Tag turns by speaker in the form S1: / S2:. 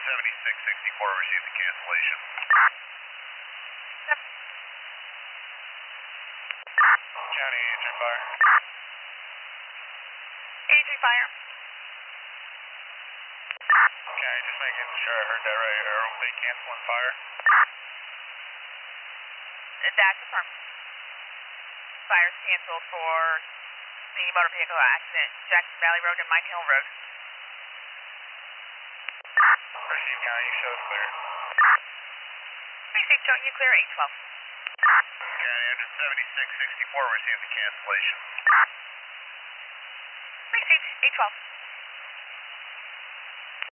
S1: 7664, received the cancellation. County 83 Fire.
S2: 83 Fire.
S1: County, just making sure I heard that right. Are they canceling fire?
S2: That's confirmed. Fire's canceled for the motor vehicle accident, Jackson Valley Road and Mine Hill Road.
S1: Received, County, you show us clear.
S2: Received, showing you clear 812.
S1: County, engine 7664, received the cancellation.
S2: Received, 812.